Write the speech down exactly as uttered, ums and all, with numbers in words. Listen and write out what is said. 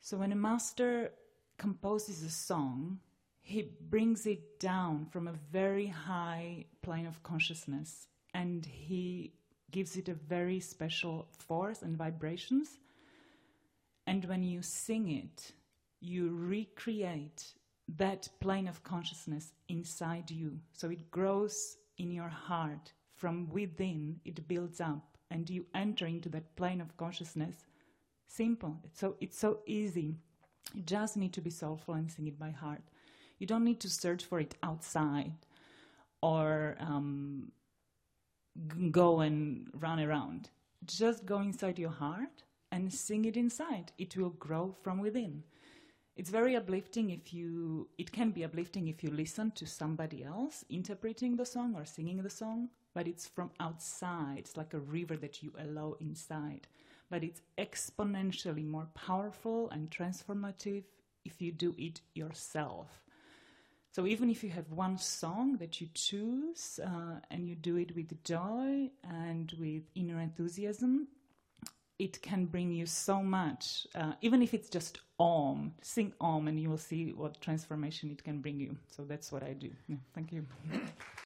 So when a master composes a song, he brings it down from a very high plane of consciousness, and he gives it a very special force and vibrations. And when you sing it, you recreate that plane of consciousness inside you. So it grows in your heart. From within, it builds up, and you enter into that plane of consciousness. Simple. It's so, it's so easy. You just need to be soulful and sing it by heart. You don't need to search for it outside or um, g- go and run around. Just go inside your heart and sing it inside. It will grow from within. It's very uplifting if you, it can be uplifting if you listen to somebody else interpreting the song or singing the song, but it's from outside. It's like a river that you allow inside. But it's exponentially more powerful and transformative if you do it yourself. So even if you have one song that you choose uh, and you do it with joy and with inner enthusiasm, it can bring you so much. Uh, even if it's just Om, sing Om and you will see what transformation it can bring you. So that's what I do. Yeah, thank you.